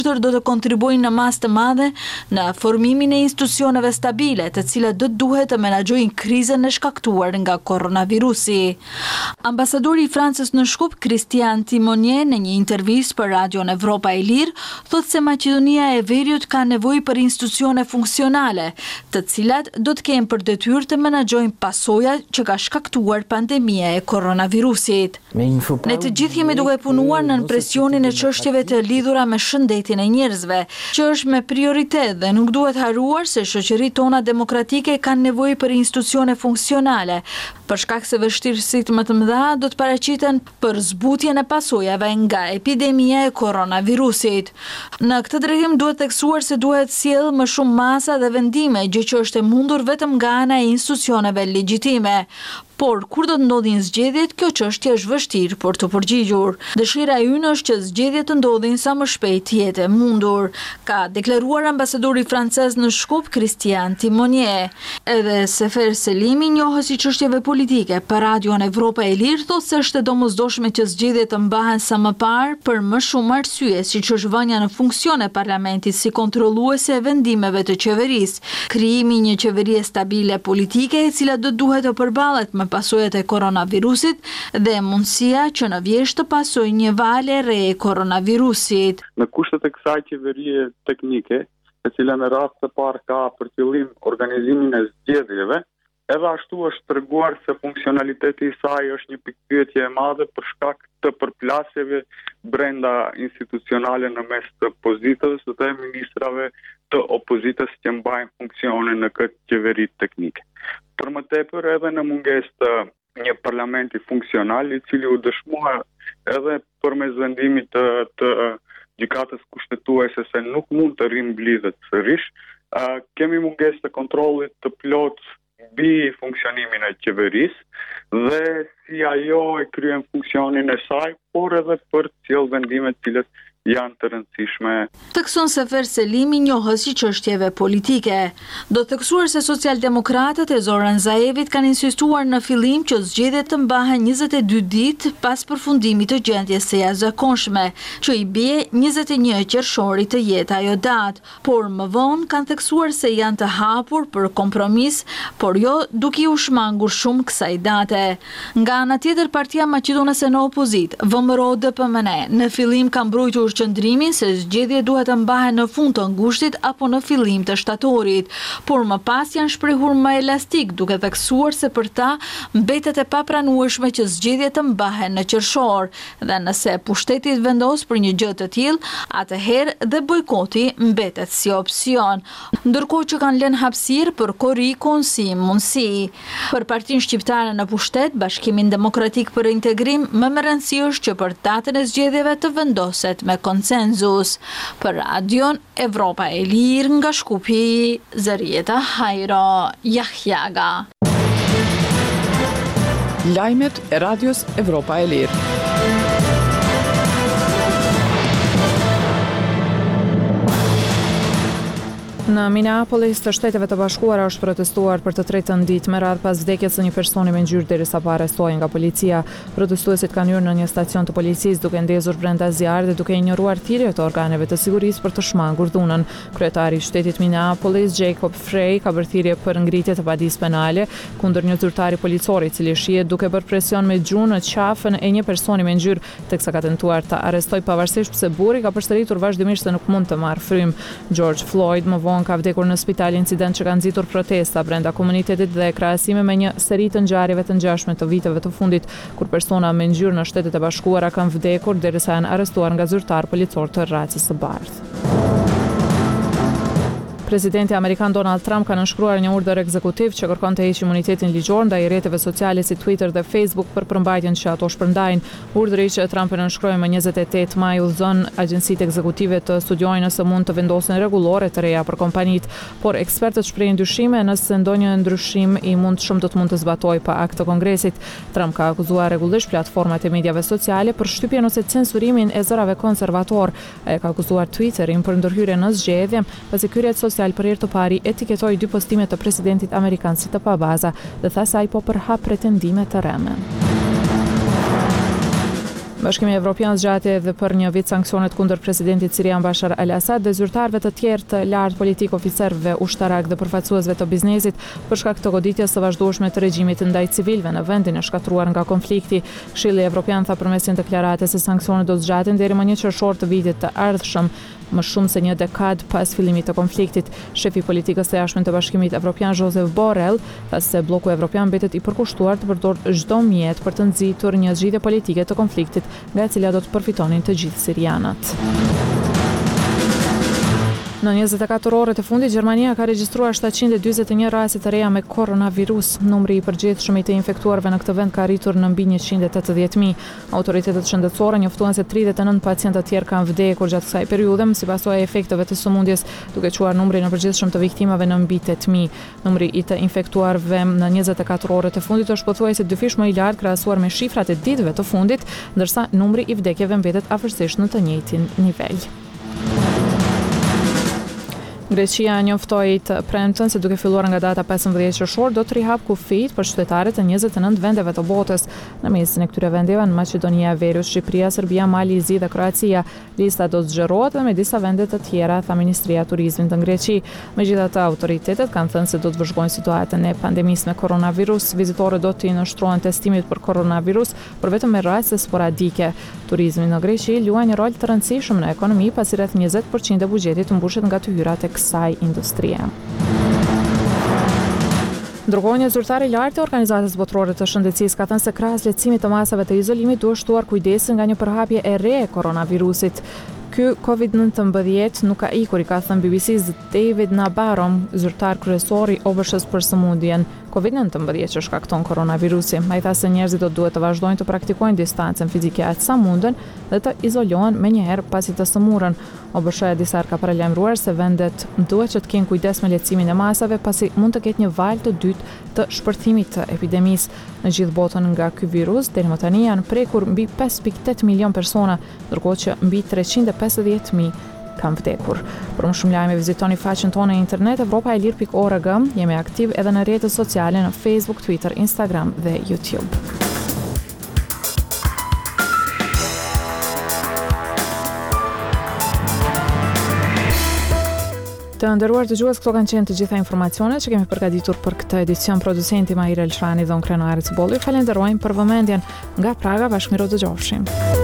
do të kontribuojnë në masë të madhe në formimin e institucioneve stabile, të cilat do duhet të menaxhojnë krizën e shkaktuar nga koronavirusi. Ambasadori i Francës në Shkup, Christian Timonier, në një intervistë për Radion Evropa e Lirë, thotë se Maqedonia e Veriut ka nevojë për institucione funksionale, të cilat do të kenë për detyrë të menaxhojnë pasojat që ka shkaktuar pandemia e koronavirusit. Ne të gjithë jemi duke punuar nën presionin e çështjeve të lidhura me shëndetin e njerëzve, që është me prioritet dhe nuk duhet haruar se shoqëritë tona demokratike kanë nevojë për institucione funksionale, për shkak se vështirësitë më të mëdha do të paraqiten për zbutjen e pasojave nga epidemia e koronavirusit. Në këtë drejtim duhet theksuar se duhet sjell më shumë masa dhe vendime, gjë që është e mundur vetëm nga ana e institucioneve legjitime. Por kur do të ndodhin zgjedhjet, kjo çështje është vështirë për të përgjigjur. Dëshira ynë është që zgjedhjet të ndodhin sa më shpejt jetë e mundur, ka deklaruar ambasadori francez në Shkup, Christian Timonier. Edhe Sefer Selimi, njohës i çështjeve politike për Radion Evropa e Lirë, thotë se është e domosdoshme që zgjedhjet të mbahen sa më parë për më shumë arsye, siç është vënia në funksion e parlamentit si kontrolluese e vendimeve të qeverisë, krijimi i një qeverie stabile politike e cila do duhet të përballet me pasojat e koronavirusit dhe mundësia që në vjesht të pasojë një valë re e koronavirusit. Në kushtet e kësaj qeverie teknike, e cila në rast të parë ka për qëllim organizimin e zgjedhjeve, edhe ashtu është treguar se funksionaliteti i saj është një pikpyetje e madhe për shkak të përplasjeve brenda institucionale në mes të opozitës dhe ministrave të opozitës që mbajnë funksione në këtë qeveri teknike. Për më tepër edhe në mungesë të një parlamenti funksional i cili u dëshmua edhe përmes vendimit të gjykatës kushtetuese se nuk mund të rimblidhet sërish, kemi mungesë të kontrollit të plotë mbi funksionimin e qeverisë dhe si ajo e kryen funksionin e saj, por edhe për të sjellë vendime të cilat janë të rëndësishme. Thekson Sefer Selimi, njohës i çështjeve politike. Do theksuar se socialdemokratët e Zoran Zaevit kanë insistuar në fillim që zgjedhjet të mbahen 22 ditë pas përfundimit të gjendjes së jashtëzakonshme, që i bie 21 qershorit të jetë ajo datë, por më vonë kanë theksuar se janë të hapur për kompromis, por jo duke u shmangur shumë kësaj date. Nga ana tjetër, Partia Maqedonese në opozit, VMRO-DPMN, në fillim ka mbrojtur qëndrimin se zgjedhjet duhet të mbahen në fund të ngushtit apo në fillim të shtatorit, por më pas janë shprehur më elastik, duke theksuar se për ta mbetet e papranueshme që zgjedhjet të mbahen në qershor, dhe nëse pushteti vendos për një gjë të tillë, atëherë dhe bojkoti mbetet si opsion, ndërkohë që kanë lënë hapësirë për korrikun si mundësi. Për Partinë Shqiptare në pushtet, Bashkimin Demokratik për Integrim, më me rëndësi është që për datën e zgjedhjeve të vendoset me konsenzus. Për Radion Evropa e Lirë nga Shkupi, Zërieta Hajro Jahjaga. Lajmet e Radios Evropa e Lirë. Në Minneapolis, të Shteteve të Bashkuara është protestuar për të tretën ditë me radhë pas vdekjes së një personi me ngjyrë derisa pa arrestuar nga policia. Protestuesit kanë hyrë në një stacion të policisë duke ndezur brenda zjarrit dhe duke injoruar thirrjet e organeve të sigurisë për të shmangur dhunën. Kryetari i shtetit Minneapolis, Jacob Frey, ka bërë thirrje për ngritje të padisë penale kundër një zyrtari policor i cili shihet duke bërë presion me gjuhë në qafën e një personi me ngjyrë, teksa ka tentuar ta arrestojë pavarësisht pse burri ka përsëritur vazhdimisht se nuk mund të marrë frymë. George Floyd më vonë ka vdekur në spital, incident që ka nxitur protesta brenda komunitetit dhe krahasime me një seri të ngjarjeve të ngjashme të viteve të fundit, kur persona me ngjyrë në Shtetet e Bashkuara kanë vdekur derisa janë arrestuar nga zyrtar policor të racës së bardhë. Presidenti amerikan Donald Trump ka nënshkruar një urdhër ekzekutiv që kërkon të heqë imunitetin ligjor ndaj rrjeteve sociale si Twitter dhe Facebook për përmbajtjen që ato shpërndajnë. Urdhri që Trump e nënshkroi më 28 maj udhëzon agjencitë ekzekutive të studiojnë nëse mund të vendosin rregullore të reja për kompanitë, por ekspertët shprehin dyshime nëse ndonjë ndryshim i mundshëm do të mund të zbatojë pa akt të Kongresit. Trump ka akuzuar rregullisht platformat e mediave sociale për shtypjen ose censurimin e zërave konservator. Ai ka akuzuar Twitterin për ndërhyrje në zgjedhje, pasi ky rrjet social për herë të pari etiketoi 2 postime të presidentit amerikan si të pabaza dhe tha se ai po përhap pretendime të rreme. Bashkimi Evropian zgjati edhe për një vit sanksionet kundër presidentit sirian Bashar al-Assad dhe zyrtarëve të tjerë të lartë politik, oficerëve, ushtarak dhe përfaqësuesve të biznesit për shkak të goditjes së vazhdueshme të regjimit ndaj civilëve në vendin e shkatruar nga konflikti. Këshilli Evropian tha përmes një deklarate se sanksionet do zgjaten deri më 1 qershor të vitit të ardhshëm, më shumë se një dekadë pas fillimit të konfliktit. Shefi i politikës së jashtme të Bashkimit Evropian Josep Borrell tha se bloku evropian mbetet i përkushtuar të përdorë çdo mjet për të nxitur një zgjidhje politike të konfliktit, nga e cila do të përfitonin të gjithë sirianët. Në 24 orët e fundit, Gjermania ka regjistruar 741 raste të reja me koronavirus. Numri i përgjithshëm i të infektuarve në këtë vend ka arritur në mbi 180.000. Autoritetet shëndetësore njoftuan se 39 pacientë të tjerë kanë vdekur gjatë kësaj periudhe, si pasojë e efekteve të sëmundjes, duke quar numrin e përgjithshëm të viktimave në mbi 8.000. Numri i të infektuarve në 24 orët e fundit është pothuajse dyfish më i lartë krahasuar me shifrat e ditëve të fundit, ndërsa numri i vdekjeve mbetet afërsisht në të njëjtin nivel. Greqia njoftoi të premten se duke filluar nga data 15 qershor do të rihap kufijt për qytetarët e 29 vendeve të botës. Në mesin e këtyre vendeve në Maqedonia e Veriut, Shqipëria, Serbia, Mali, Zi dhe Kroacia. Lista do të zgjerohet dhe me disa vende të tjera, tha Ministria e Turizmit në Greqi. Megjithatë, autoritetet kanë thënë se do të vëzhgojnë situatën e pandemisë me koronavirus. Vizitorët do të nënshtrohen testimit për koronavirus, por vetëm me raste sporadike. Turizmi në Greqi luan një rol të rëndësishëm në ekonomi, pasi rreth 20% e buxhetit mbushet nga të hyrat e kësaj industrie. Ndërkohë, një zyrtar i lartë e Organizatës Botërore të Shëndetësisë ka thënë se krahas lehtësimit të masave të izolimit duhet shtuar kujdesin nga një përhapje e re e koronavirusit. Ky COVID-19 nuk ka ikur, i ka thënë BBC-s David Nabarom, zyrtar kryesor i OBSH-s për sëmundjen COVID-19 që shkakton koronavirusi. Ai tha se njerëzit do duhet të vazhdojnë të praktikojnë distancën fizike aq sa munden dhe të izolohen menjëherë pasi të sëmurën. OBSH-ja disa herë ka paralajmëruar se vendet duhet që të kenë kujdes me lehtësimin e masave, pasi mund të ketë një valë të dytë të shpërthimit të epidemisë. Në gjithë botën nga ky virus deri më tani janë prekur mbi 5.8 milion persona, ndërkohë që mbi 350.000 kanë vdekur. Për më shumë lajme vizitoni faqen tonë në internet evropaelir.org. Jemi aktiv edhe në rrjetet sociale në Facebook, Twitter, Instagram dhe YouTube. Të nderuar dëgjues, këto kanë qenë të gjitha informacionet që kemi përgatitur për këtë edicion. Producenti Maira Elshani dhe unë Krenari Cibulli. Falenderojmë për vëmendjen. Nga Praga, bashkëmiro dëgjofshim.